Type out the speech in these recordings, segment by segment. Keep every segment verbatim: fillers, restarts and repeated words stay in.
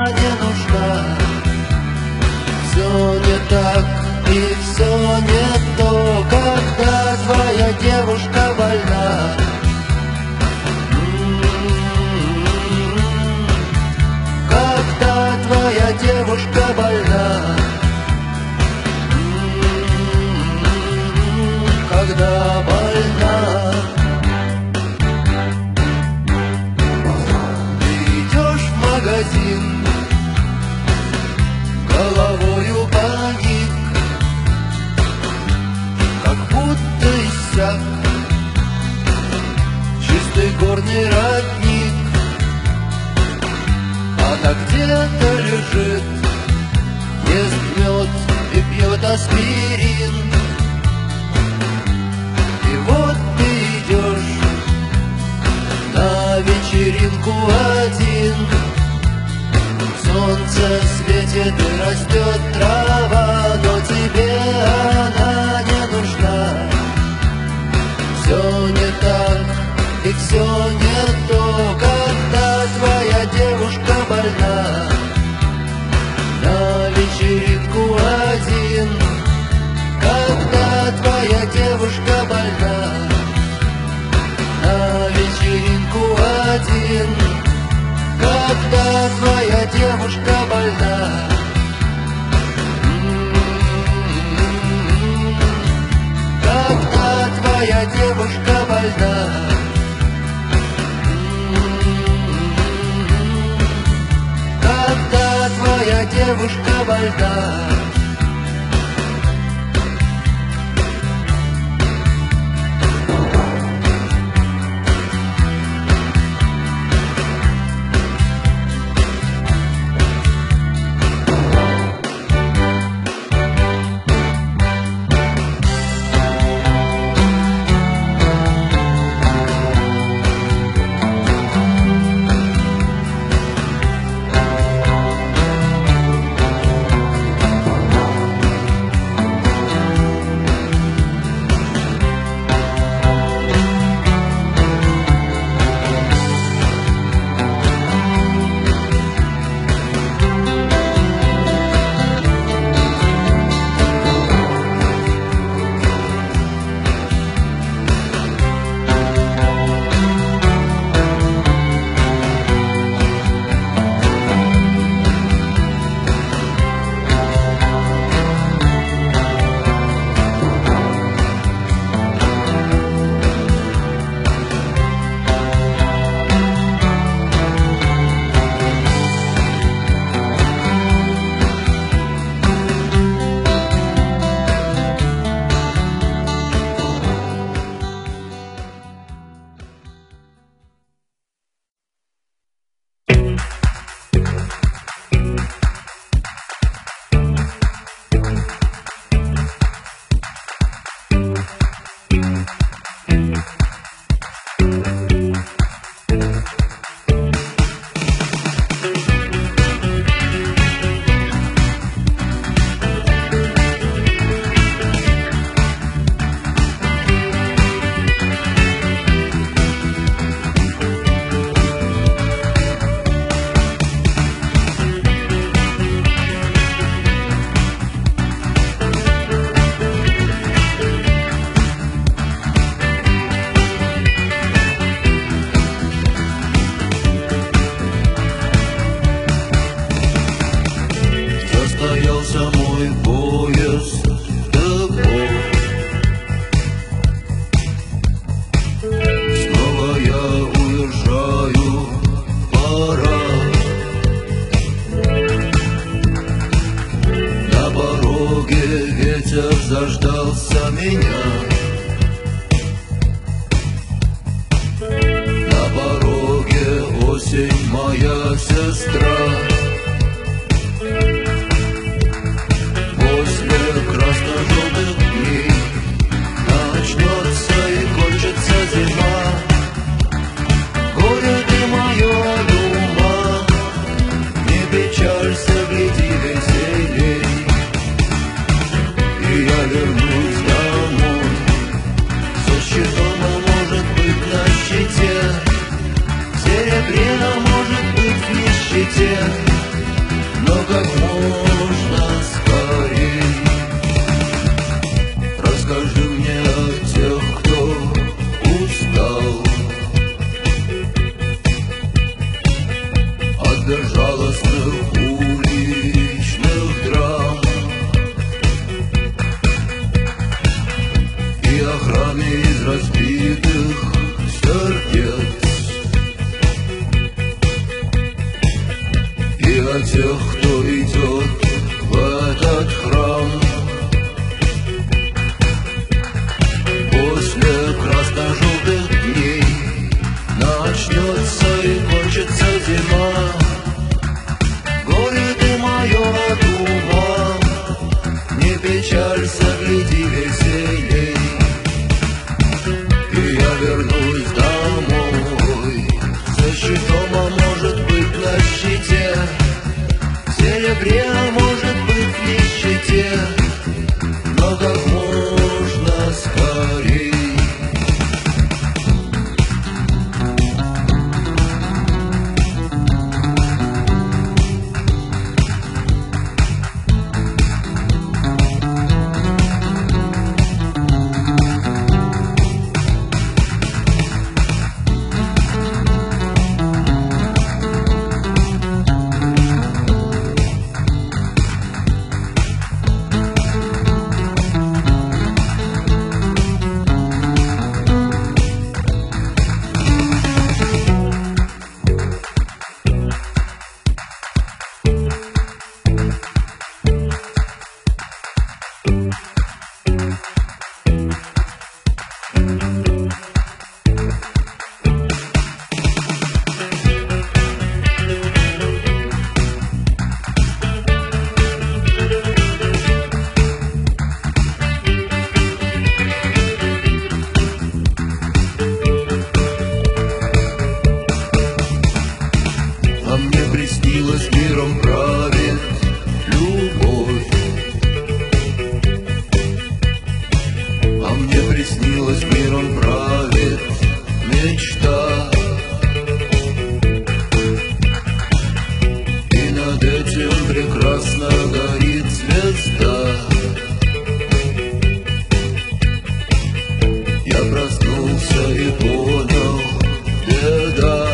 не нужна. Все не так и все не то, когда твоя девушка больна. Когда твоя девушка больна. Когда больна. Ты идешь в магазин, головою поник, как будто иссяк чистый горный родник. Она где-то лежит, ест мед и пьет аспирин. И вот ты идешь на вечеринку один. Солнце светит и растет трава, но тебе она не нужна. Все не так и все не то, когда твоя девушка больна. На вечеринку один. Когда твоя девушка больна. На вечеринку один. Когда твоя девушка больна. Когда твоя девушка больна. Когда твоя девушка больна. Заждался меня. На пороге осень, моя сестра. После красно-желтых дней начнется и кончится зима. Горе ты мое от ума, не печалься, гляди веселей. И я вернусь домой со щитом, а может быть на щите, серебряно, может быть в нищете. опасных уличных драм и охраны из разбитых сердец, и о тех, кто идет в этот храм. После красно-желтых дней начнется и кончится зима. Горе ты мое от ума, не печалься, гляди веселей. И я вернусь домой со щитом, а может быть на щите, в серебре, а может быть в нищете, но как можно скорей. А мне приснилось, миром правит любовь. А мне приснилось, миром правит мечта. И над этим прекрасно горит звезда. Я проснулся и понял, беда.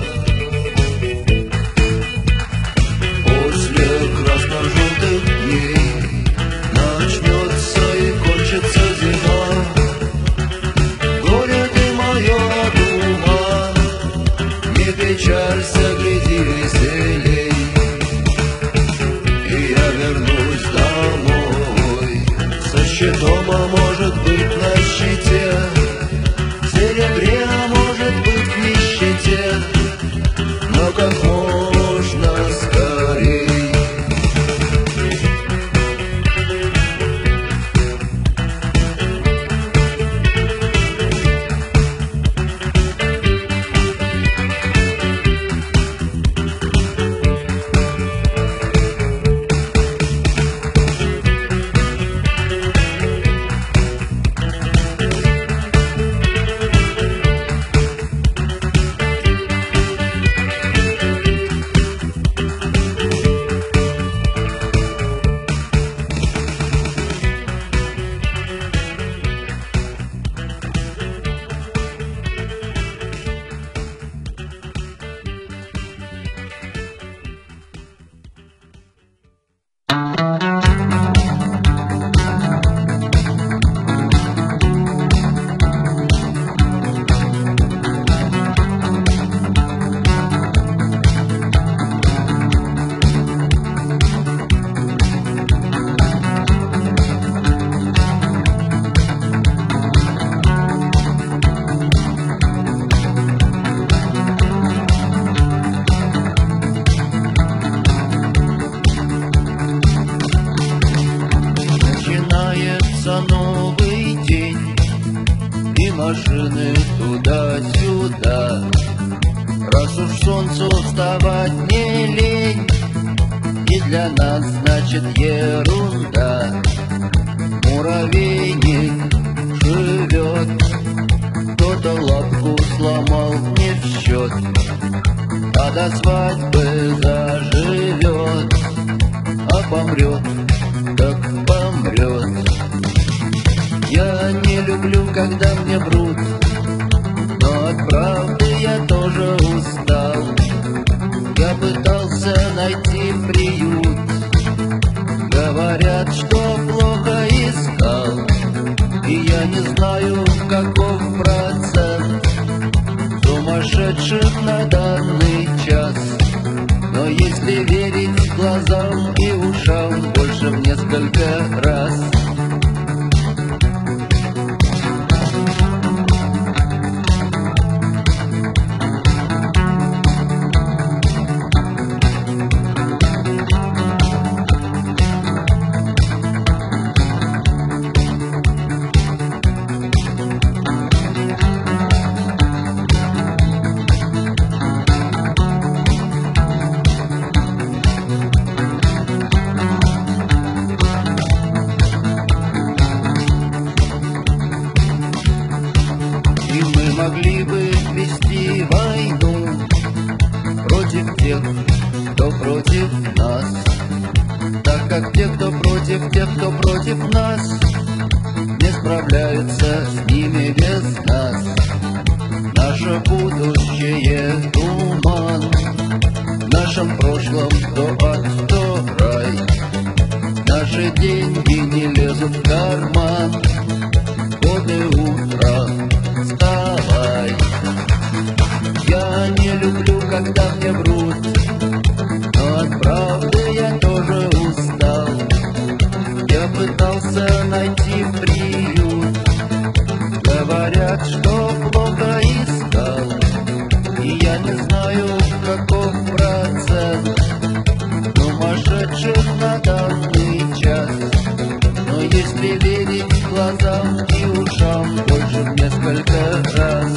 Печалься, гляди веселей. И я вернусь домой со щитом, а может быть на щите, в серебре, а может быть в нищете, но как можно скорей. Новый день, и машины туда-сюда. Раз уж солнцу вставать не лень, и для нас значит ерунда. Муравейник живет, кто-то лапку сломал не в счет, а до свадьбы заживет, а помрет, как помрет. Я не люблю, когда мне врут, но от правды я тоже устал. Я пытался найти приют. Говорят, что плохо искал, и я не знаю, каков процент сумасшедших на данный час. Но если верить глазам и ушам, больше в несколько раз. Могли бы вести войну против тех, кто против нас, так как те, кто против тех, кто против нас, не справляются с ними без нас. Наше будущее — туман, в нашем прошлом то ад, то рай. Наши деньги не лезут в карман, годы утра. Вставай. Я не люблю, когда мне врут, но от правды я тоже устал. Я пытался найти приют. Говорят, что плохо искал, и я не знаю, каков процент сумасшедших на данный час. Но если верить глазам и ушам, больше в несколько раз.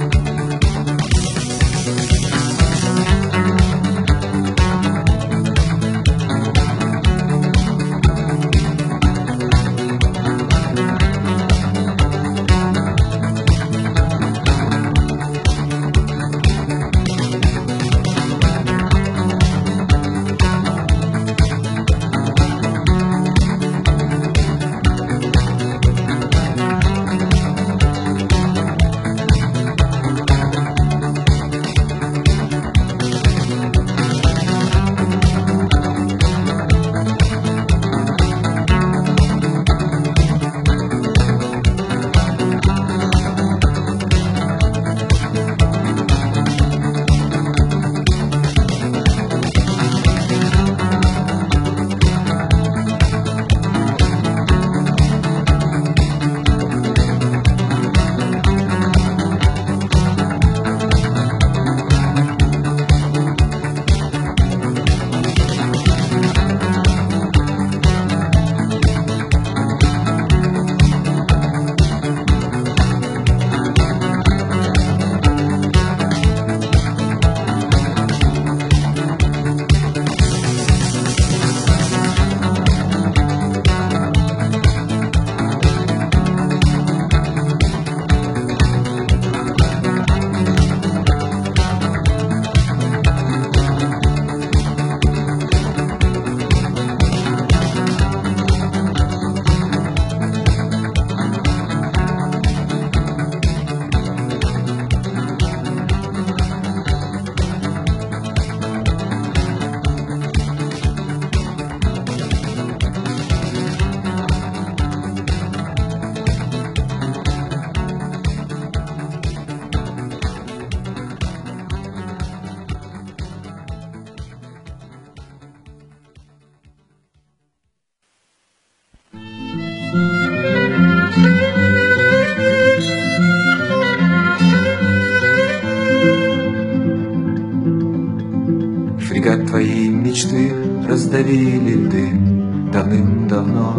Фрегат твоей мечты раздавили льды давным-давно,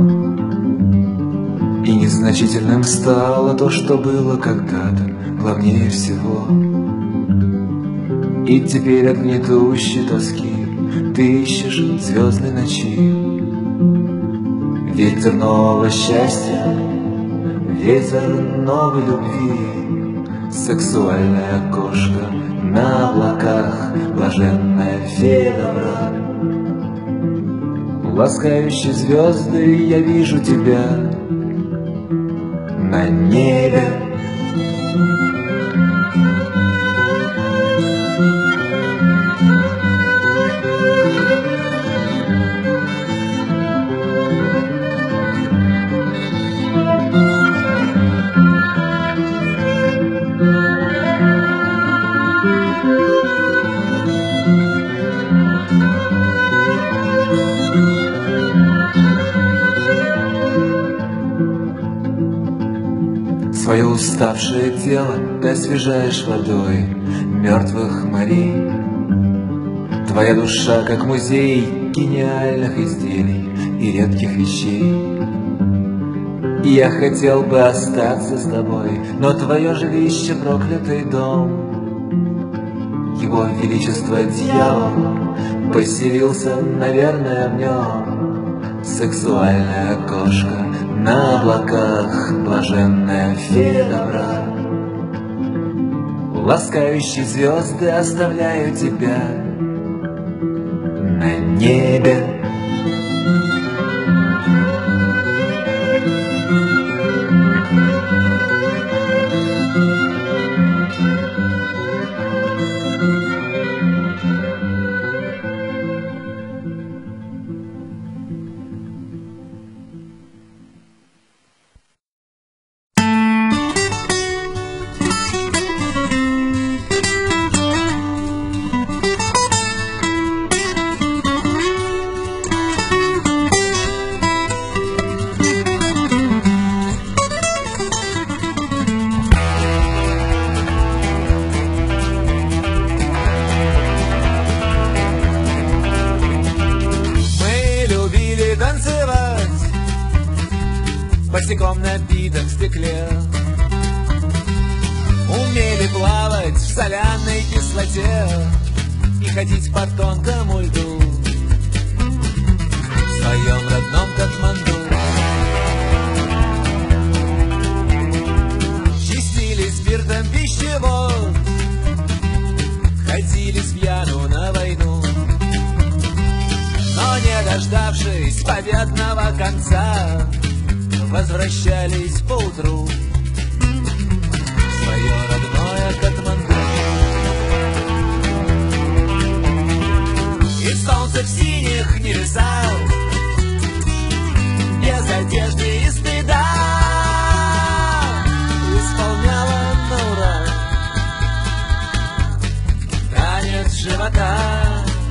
и незначительным стало то, что было когда-то главнее всего. И теперь от гнетущей тоски ты ищешь звездной ночи. Ветер нового счастья, ветер новой любви, сексуальное окошко на облаках, блаженная фея добра. Ласкающие звезды, я вижу тебя на небе. Уставшее тело ты освежаешь водой мертвых морей. Твоя душа, как музей гениальных изделий и редких вещей. И я хотел бы остаться с тобой, но твое жилище — проклятый дом. Его величество дьявол поселился, наверное, в нем. Сексуальная кошка на облаках, блаженная фея добра. Ласкающие звезды, оставляю тебя на небе. Босиком на битом стекле, умели плавать в соляной кислоте и ходить по тонкому льду в своем родном Катманду. Чистили спиртом пищевод, ходили с пьяну на войну, но не дождавшись победного конца, возвращались поутру в свое родное Катманду. И солнце в синих небесах, без одежды и стыда, исполняло на ура танец живота.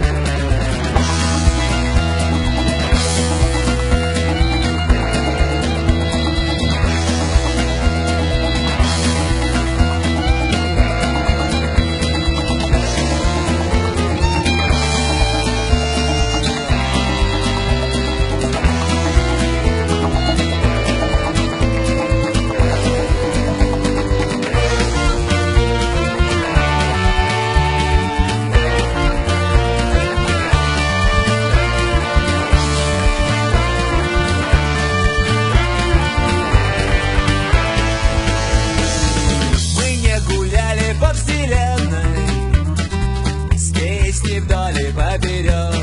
Поперек,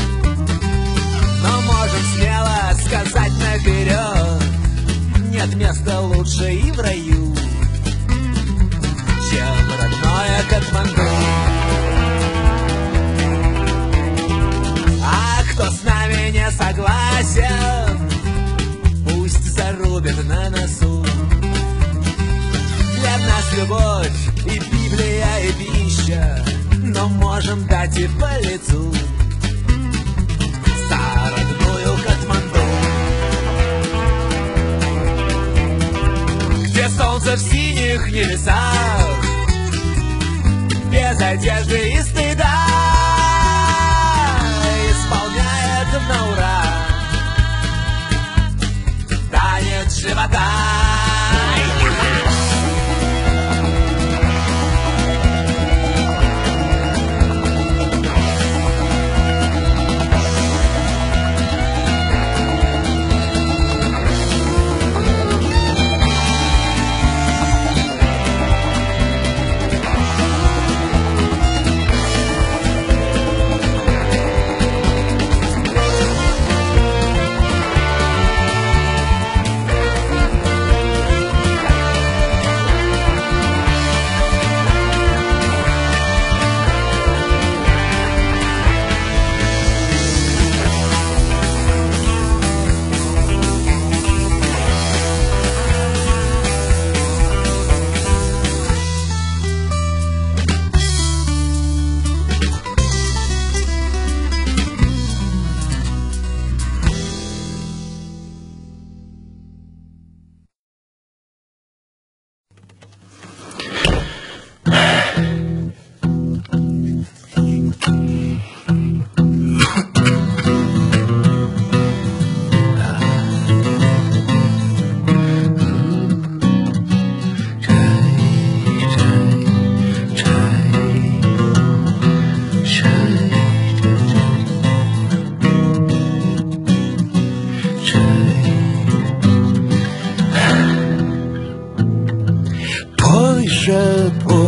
но можем смело сказать наперед: нет места лучше и в раю, чем родное Катманду. А кто с нами не согласен, пусть зарубит на носу. Для нас любовь и Библия, и пища, но можем дать и по лицу за родную Катманду, где солнце в синих небесах, без одежды и стыда, исполняет на ура танец живота.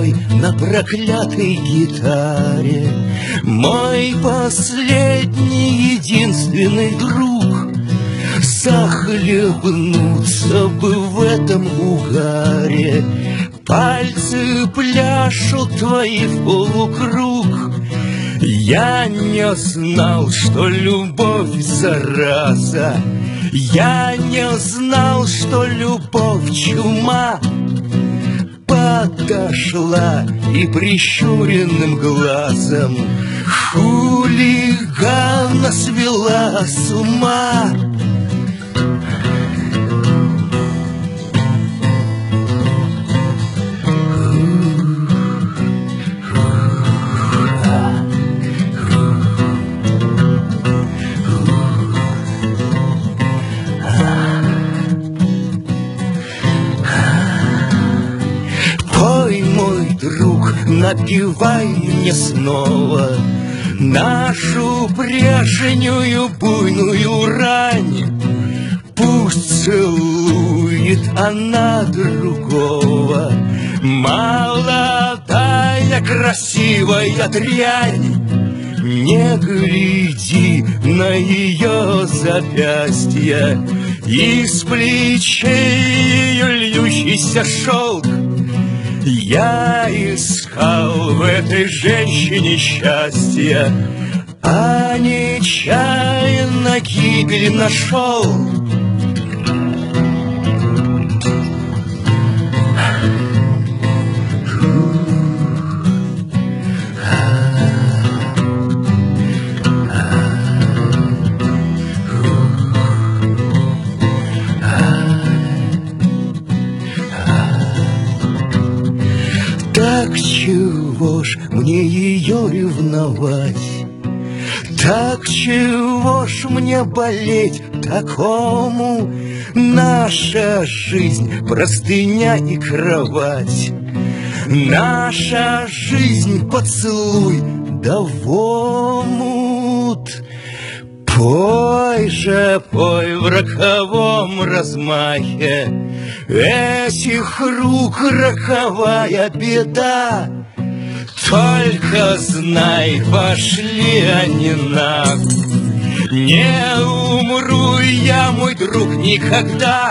мой на проклятой гитаре, мой последний единственный друг. Захлебнуться бы в этом угаре, пальцы пляшут твои в полукруг. Я не знал, что любовь зараза, я не знал, что любовь чума. Подошла и прищуренным глазом хулигана свела с ума. Друг, напевай мне снова нашу прежнюю буйную рань. Пусть целует она другого, молодая красивая дрянь. Не гляди на ее запястье, из плечей ее льющийся шелк. Я искал в этой женщине счастья, а нечаянно гибель нашел. Так чего ж мне ее ревновать? Так чего ж мне болеть такому? Наша жизнь простыня и кровать, наша жизнь поцелуй да в омут. Пой же, пой в роковом размахе этих рук роковая беда. Только знай, пошли они нам. Не умру я, мой друг, никогда.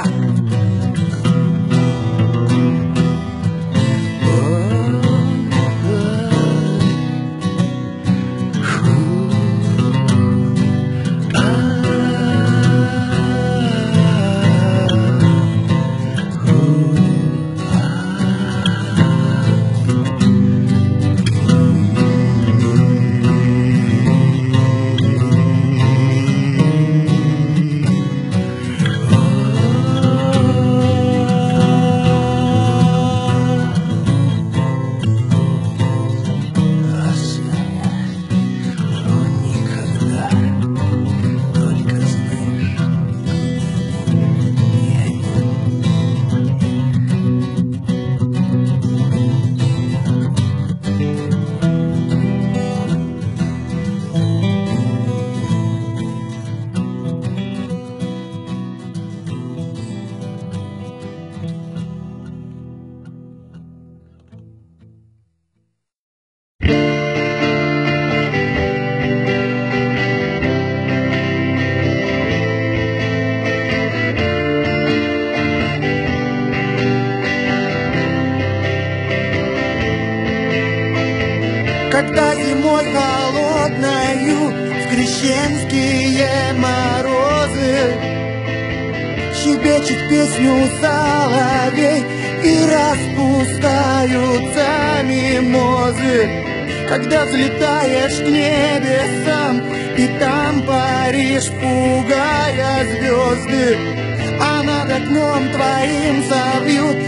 Когда зимой холодною в крещенские морозы щебечет песню соловей и распускаются мимозы. Когда взлетаешь к небесам и там паришь, пугая звезды, а над окном твоим совьют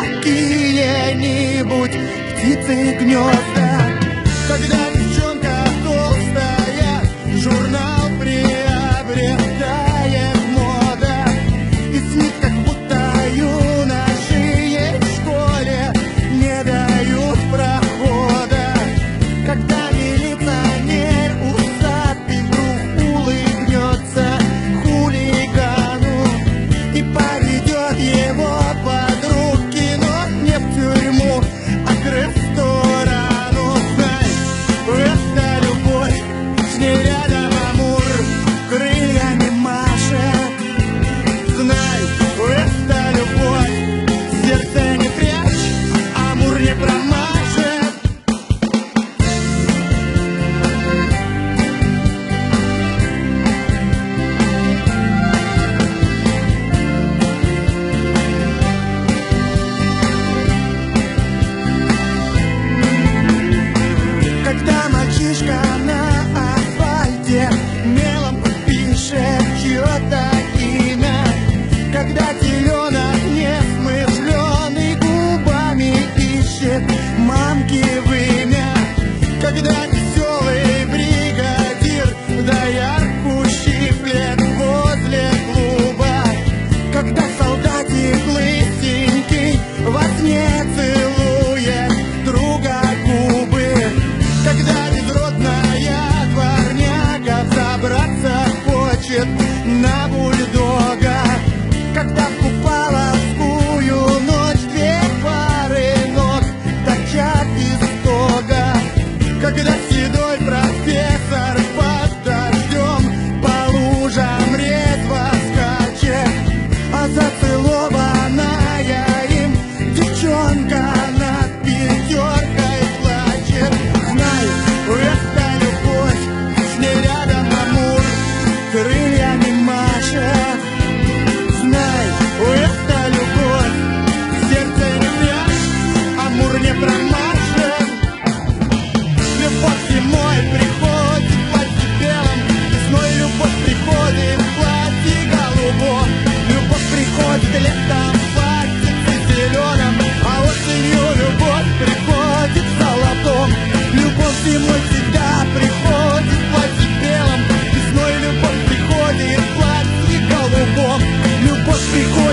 какие-нибудь птицы гнезда. Когда девчонка толстая журнал приобретает мода, и снит, как будто юноши в школе не дают прохода. Когда милиционер усатый вдруг улыбнется хулигану и поведет его под руки, но не в тюрьму, а к Кресту.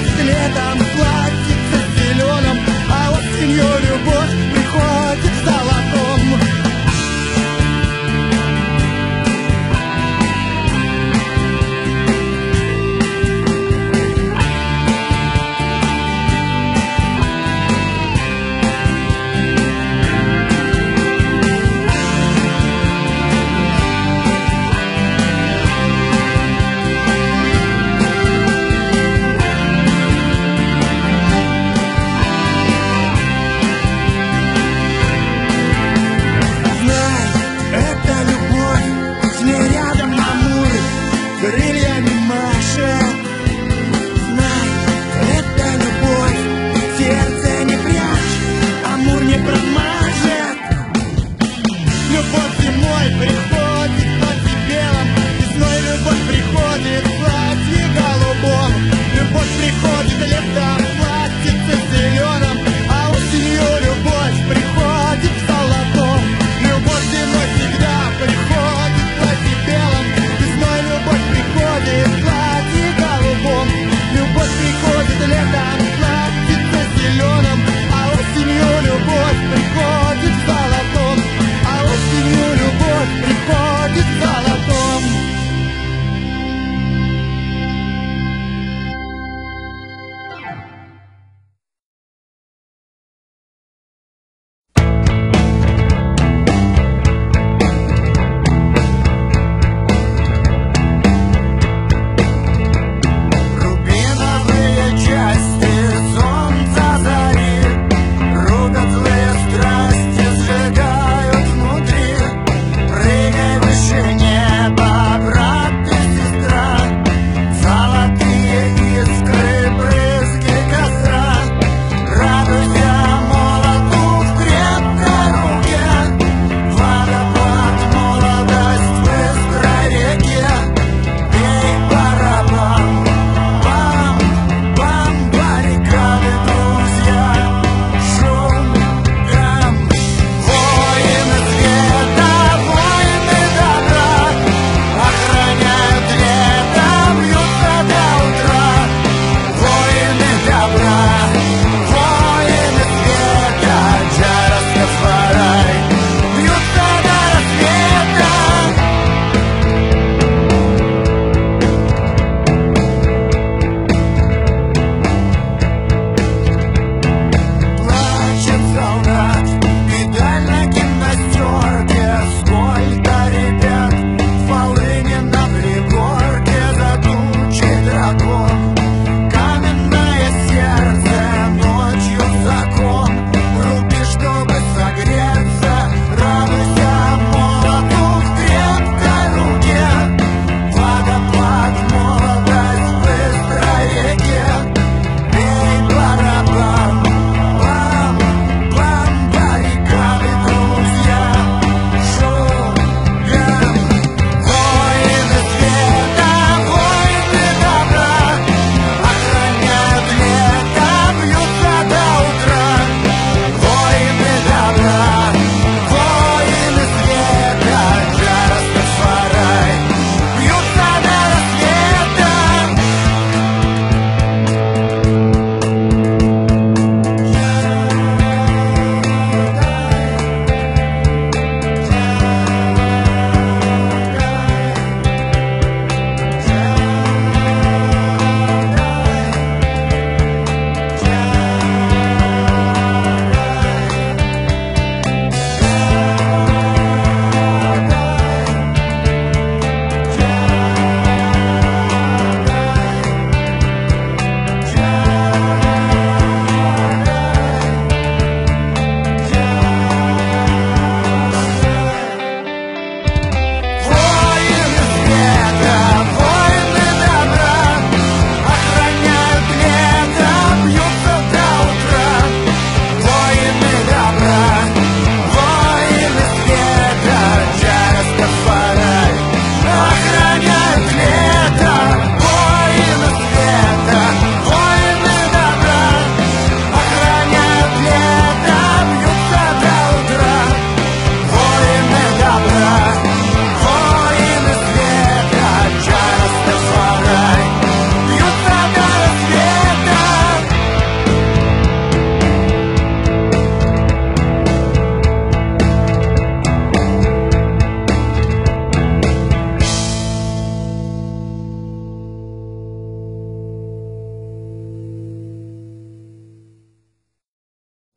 приходит летом в платьице зеленом, а осенью любовь приходит в золотом. Крыльями машет. Знай, это любовь, сердце не прячь, Амур не промажет. Любовь зимой приходит в платье белом, весной любовь приходит в платье голубом. Любовь приходит летом в платьице зеленом, а осенью любовь приходит в золотом. Любовь зимой всегда приходит в платье белом, весной любовь приходит в платье голубом.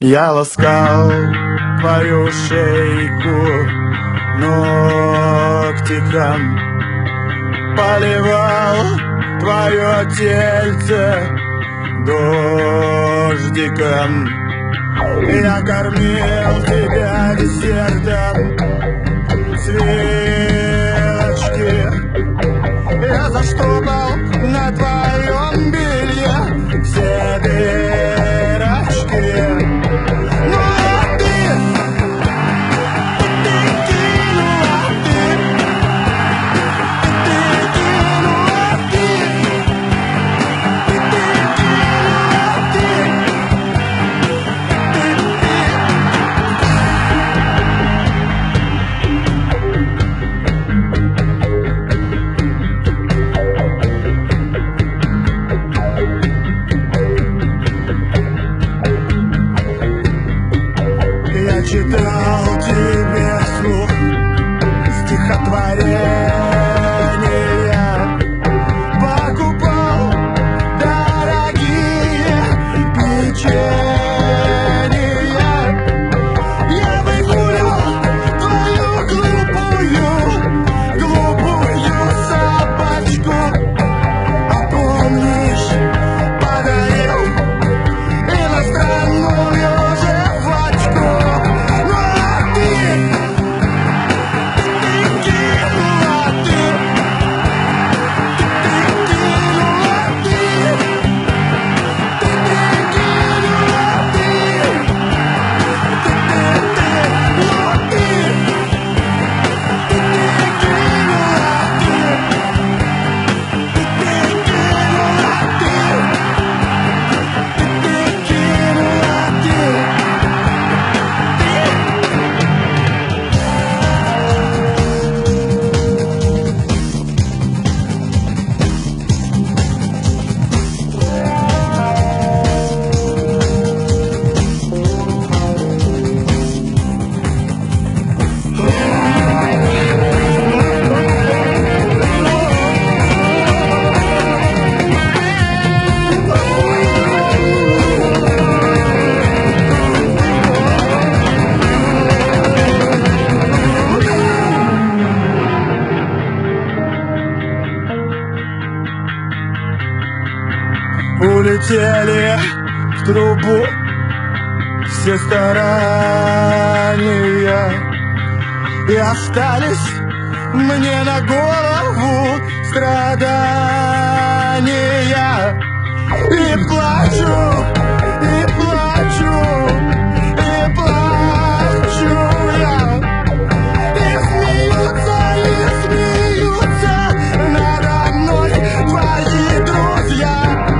Я ласкал твою шейку ногтиком, поливал твое тельце дождиком. Я кормил тебя десертом свечки. Я заштопал на твоем белье все дырочки. Ну а ты, ты кинула, ты, ты кинула, ты, ты кинула, ты, читал тебе вслух стихотворения, покупал дорогие печенья. Я выгулял твою глупую, глупую собачку. А помнишь, подарил иностранную жвачку. Улетели в трубу все старания, и остались мне на голову страдания. И плачу, и плачу, и плачу я, и смеются, и смеются надо мной твои друзья.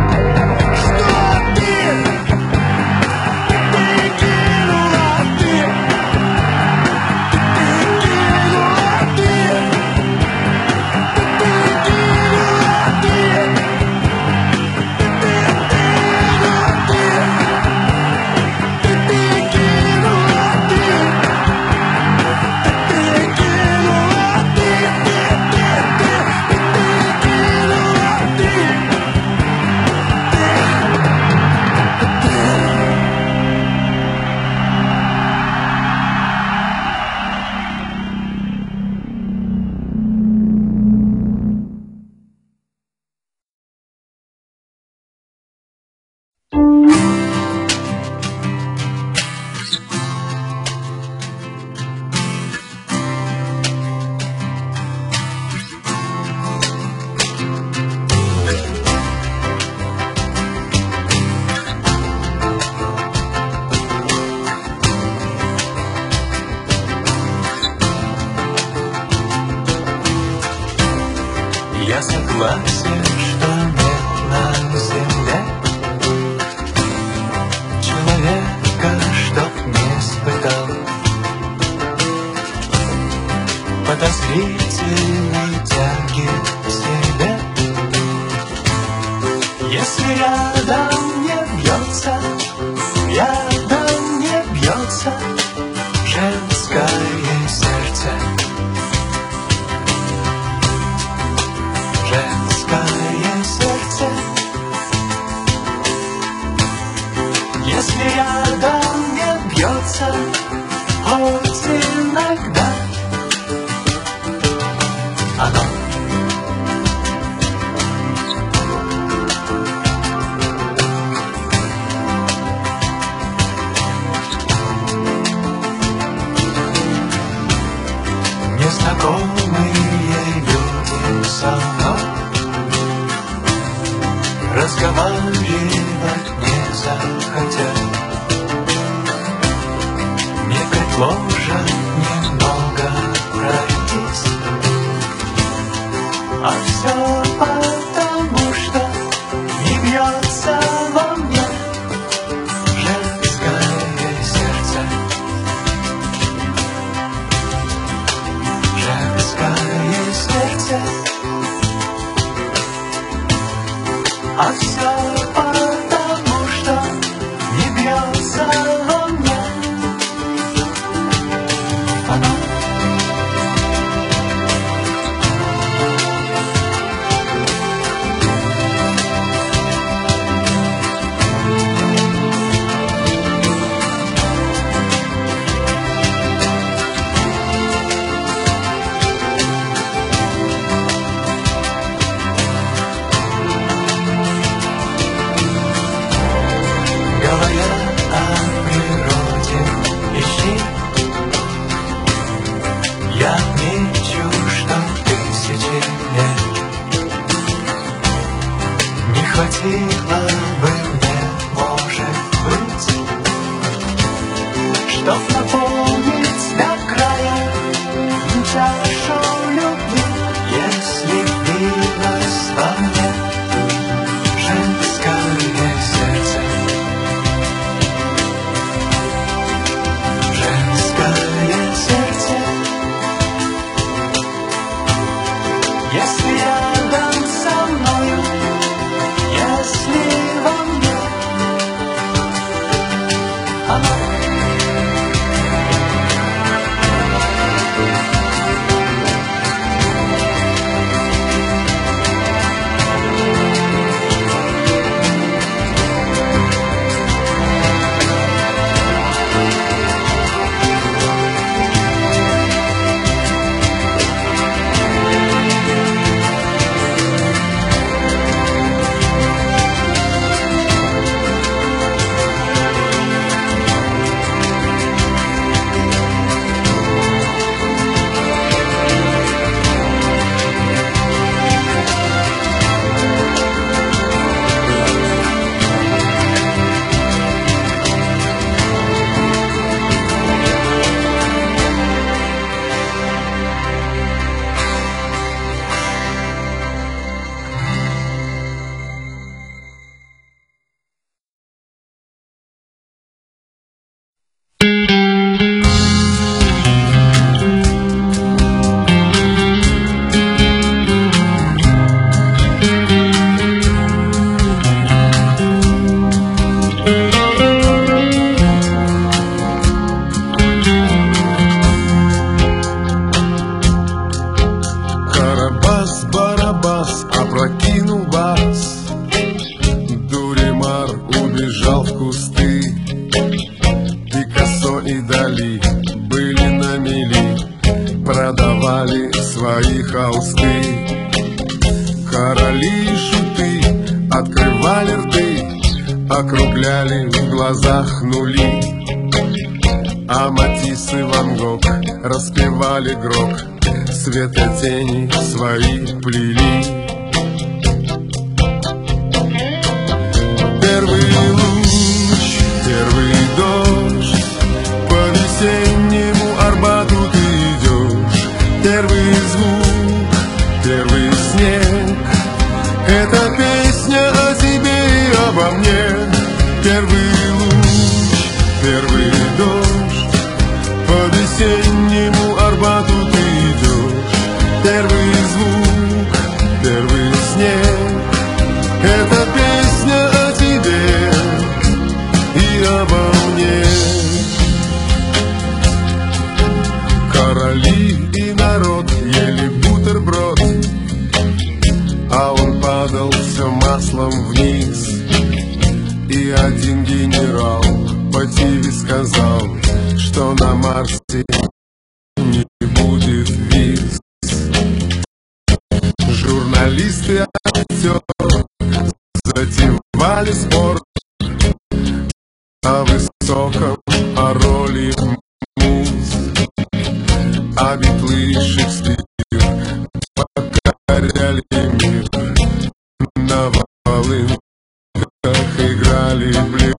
Я согласен, что нет на земле человека, чтоб не испытал подозрительной тяги к себе. Если рядом не бьется, рядом не бьется женское сердце, женское сердце. Если рядом не разговаривать не захотят. Мне предложат немного пройтись, а все потому, что не бьется во мне женское сердце. Женское сердце. А все потому, что не бьется во мне фонарь. Я отмечу, что тысячи лет не хватило бы мне, может быть, чтоб наполнить до края чашу любви, если билось во мне женское сердце. Женское сердце. Если рядом со мною, если во мне оно. Карабас-барабас опрокинул бас, Дуримар убежал в кусты. Пикассо и Дали были на мели, продавали свои холсты. Короли и шуты открывали рты, округляли в глазах нули. А Матисс и Ван Гог распевали грок, светотени свои плели. Первый луч, первый дождь, по весеннему Арбату ты идешь. Первый звук, первый снег, это песня о тебе и обо мне. Первый луч, первый дождь, по весеннему Арбату ты идешь. Первый звук, первый снег, это песня о тебе и обо мне. Короли и народ ели бутерброд, а он падал все маслом вниз. И один генерал по ТВ сказал, что на Марсе не будет виз. Журналисты, актеры затевали спор о высоком, о роли муз. А Битлы и Шекспир покоряли мир на волынке. играли блюз.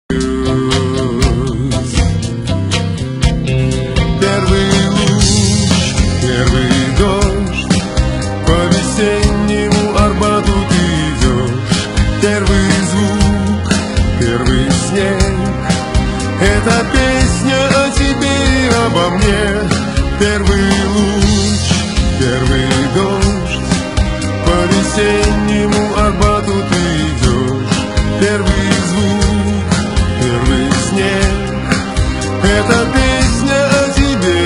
Первый луч, первый дождь, по весеннему Арбату ты идешь. Первый звук, первый снег, это песня о тебе и обо мне. Первый луч, первый дождь, по весеннему Арбату ты идешь. Первый звук, первый снег, это песня о тебе.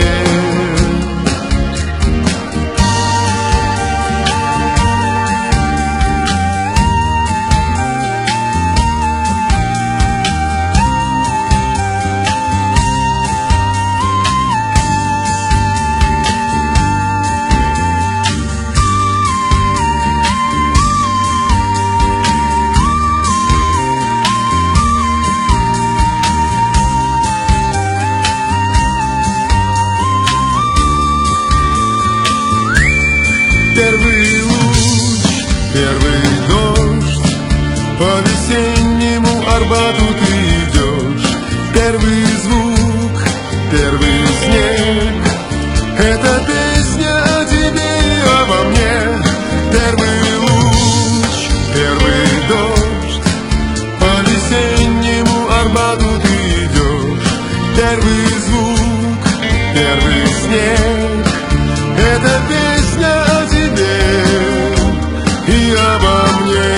Первый луч, первый дождь, по весеннему Арбату ты идешь. Первый звук, первый снег, это песня о тебе и обо мне. Первый луч, первый дождь, по весеннему Арбату ты идешь. Первый звук, первый снег, это песня о тебе и обо мне.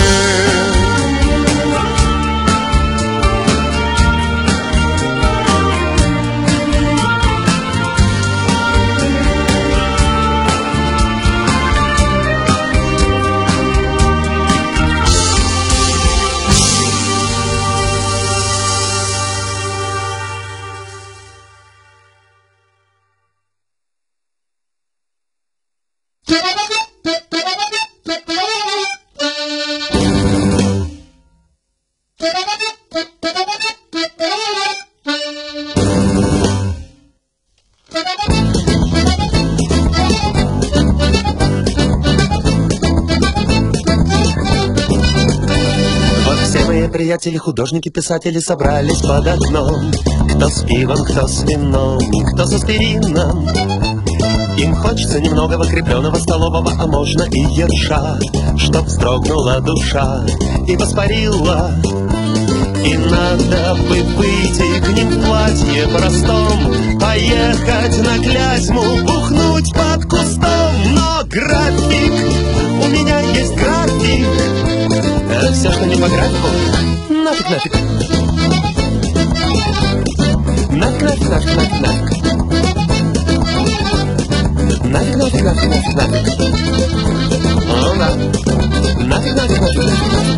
Приятели, художники, писатели собрались под окном. Кто с пивом, кто с вином, кто с аспирином. Им хочется немного крепленого столового, а можно и ерша, чтоб вздрогнула душа и воспарила. И надо бы выйти к ним в платье простом, поехать на Клязьму, бухнуть под кустом. Но график, у меня есть график, а все, что не по графику, нафиг, нафиг. Нафиг, нафиг, нафиг, нафиг, нафиг. Нафиг, нафиг, нафиг, нафиг, нафиг. О, да. Нафиг, нафиг, нафиг, нафиг, нафиг.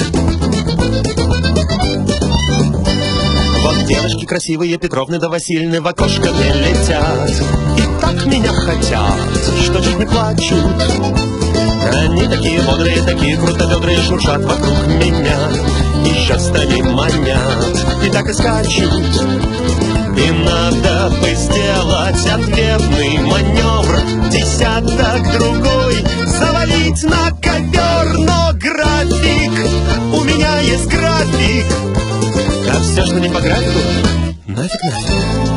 Вот девушки красивые, Петровны да Васильны в окошко не летят. И так меня хотят, что чуть не плачут. Они такие бодрые, такие крутобедрые, шуршат вокруг меня и жестами манят, и так и скачут. И надо бы сделать ответный маневр, десяток другой завалить на ковер. Но график, у меня есть график, а все, что не по графику, нафиг, нафиг.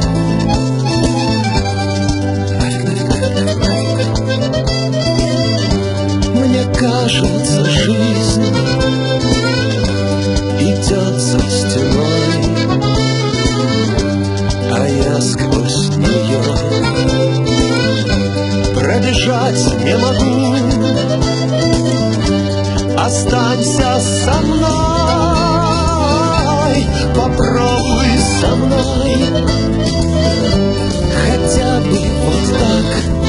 Кажется, жизнь идет за стеной, а я сквозь нее пробежать не могу. Останься со мной, попробуй со мной, хотя бы вот так.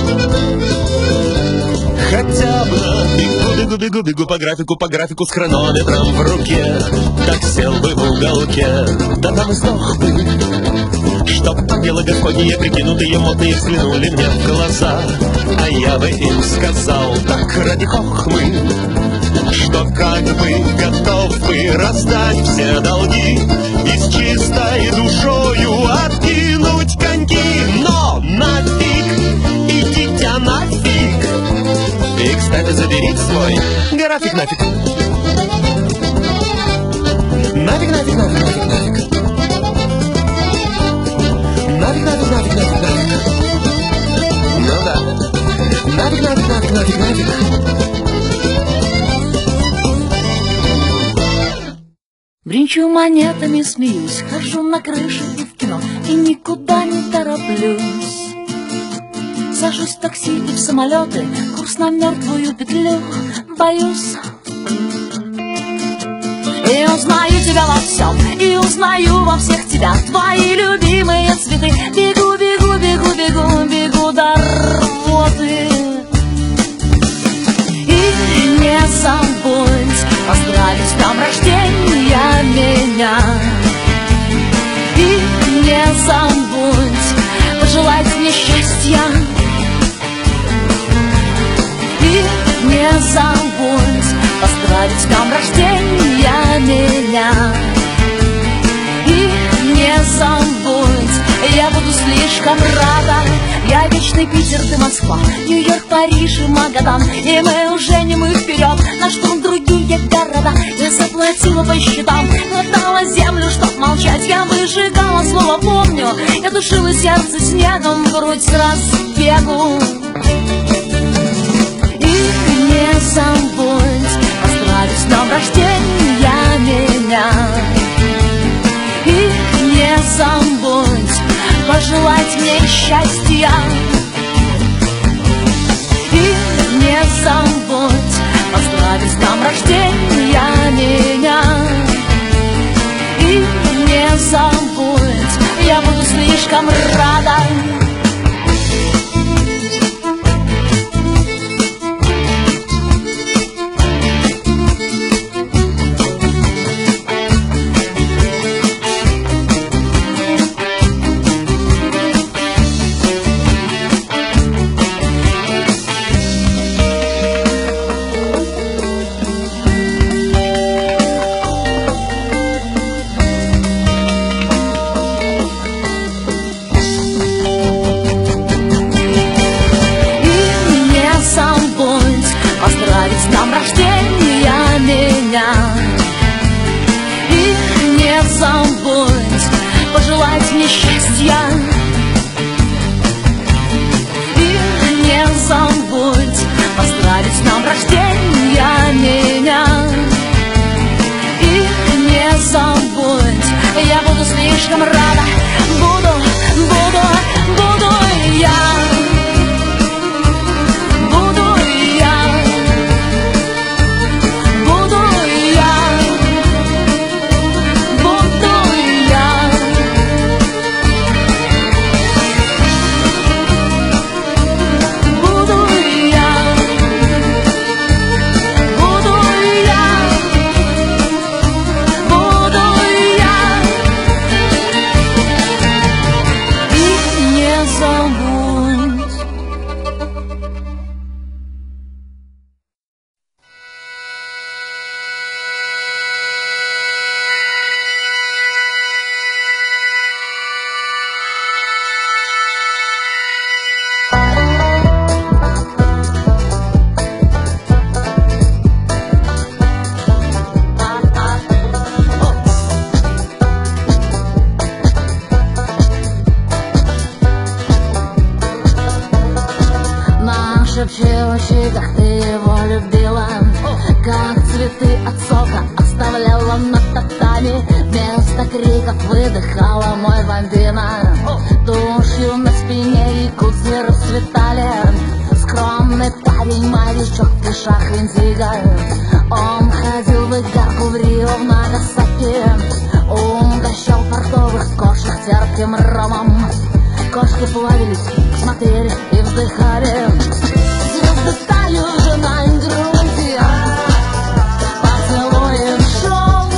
Хотя бы бегу, бегу, бегу, бегу по графику, по графику с хронометром в руке. Так сел бы в уголке, да там и сдох бы, чтоб ангелы господние, прикинутые модные, взглянули мне в глаза. А я бы им сказал так ради хохмы, что как бы готов бы раздать все долги и с чистой душою откинуть коньки. Но нафиг, идите нафиг. И, кстати, заберите свой график нафиг. Нафиг, нафиг, нафиг. График, график. Бринчу монетами, смеюсь, хожу на крыше и в кино, и никуда не тороплюсь. Сажусь в такси и в самолеты, курс на мертвую петлю, боюсь. И узнаю тебя во всем, и узнаю во всех тебя, твои любимые цветы. Бегу, бегу, бегу, бегу, бегу до рвоты. И не забудь поздравить с днем рождения меня. И не забудь пожелать мне счастья. И не забудь поздравить с днем рождения меня. И не забудь, я буду слишком рада. Я вечный Питер, ты Москва, Нью-Йорк, Париж и Магадан. И мы уже не мы вперед, на штурм другие города. Я заплатила по счетам, глотала землю, чтоб молчать. Я выжигала слово помню, я душила сердце снегом, грудь с разбегу. И не забудь поздравить с днем рождения меня. И не забудь пожелать мне счастья. И не забудь поздравить с днем рождения меня. И не забудь, я буду слишком рада. Слишком рада, буду, буду, буду я, буду я, буду я, буду я, буду я, буду я, буду я. Шепчущий, как ты его любила, как цветы от сока оставляла на татами. Вместо криков выдыхала мой бомбина. Тушью на спине и кудри расцветали. Скромный парень, морячок в клешах индиго. Он ходил в игарку в Рио, в Нагасаки. Угощал портовых кошек терпким ромом. Кошки плавились, смотрели и вздыхали. Звезды уже на груди, поцелуем шел.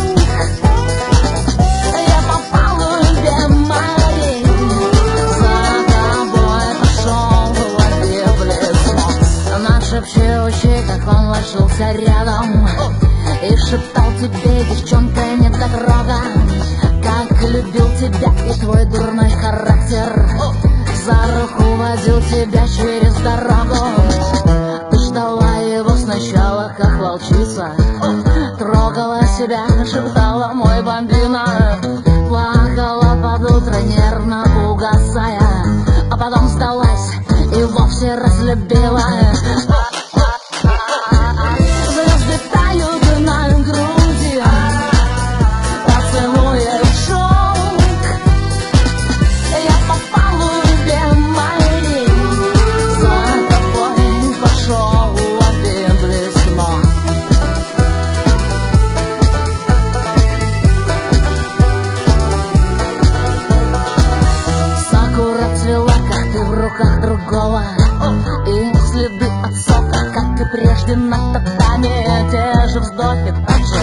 Я попал в любимый, за тобой пошел, в воде блеснул. Наш шепчущий, как он ложился рядом, и шептал тебе, девчонка, не дорога, как любил тебя и твой дурной характер. За руку водил тебя через дорогу. Ты ждала его сначала, как волчица, трогала себя, шептала мой бомбина. Плакала под утро, нервно угасая, а потом сдалась и вовсе разлюбила.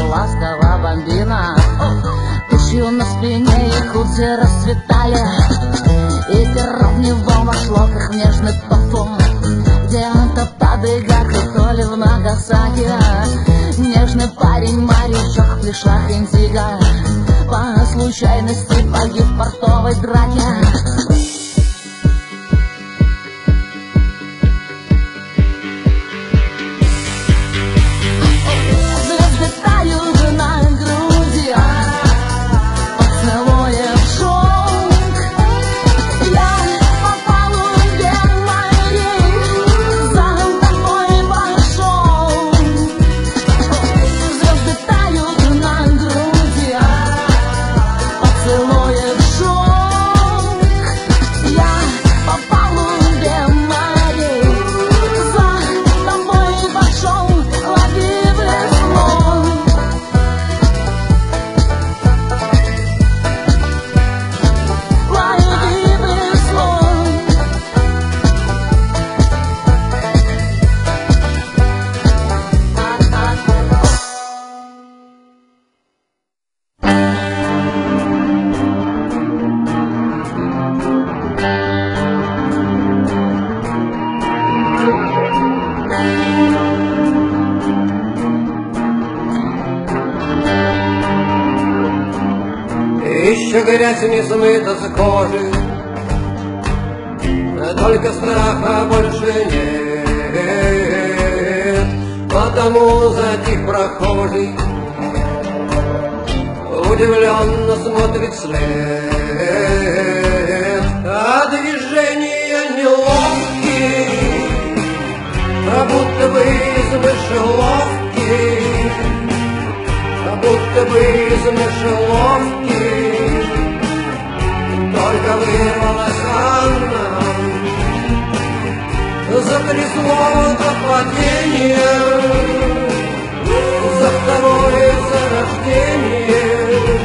ласково бомбина. Тушью на спине и кудри расцветали, и перо в него вошло, как нежный парфум. Где-то под Игаку, то ли в Нагасаки, нежный парень, морячок в плешах индиго по случайности погиб в портовой драке. Еще грязь не смыта с кожи, только страха больше нет. Потому затих прохожий, удивленно смотрит вслед. А движения неловкие, как будто бы из мышеловки, как будто бы из мышеловки. Только вырвалась Анна, затрясло до падения, за второе зарождение,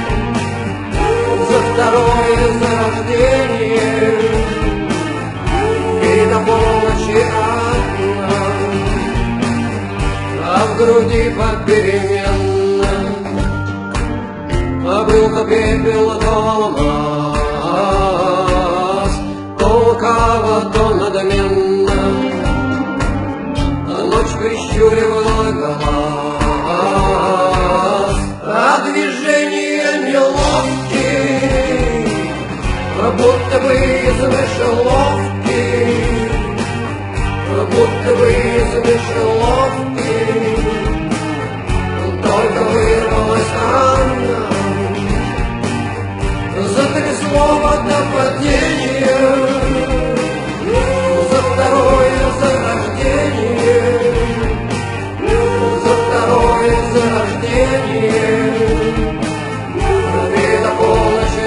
за второе зарождение. И до полночи Анна, а в груди попеременно, а был-то пепел, то алмаз, то лукаво, то надменно. Ночь прищуривала глаз, а движения неловкие, как будто бы из мышеловки, как будто бы из мышеловки. Только вырвалась Анна, затрясло до падения, за второе зарождение, за второе зарождение. И до полночи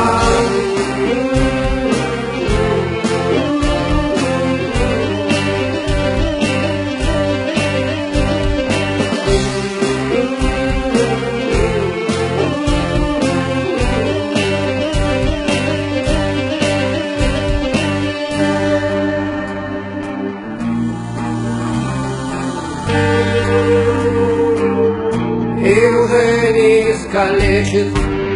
и уже не искалечит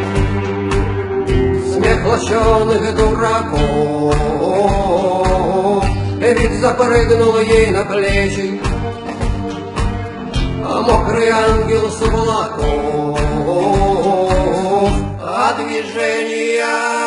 смех лощеных дураков, ведь запрыгнул ей на плечи а мокрый ангел с облаков, а движения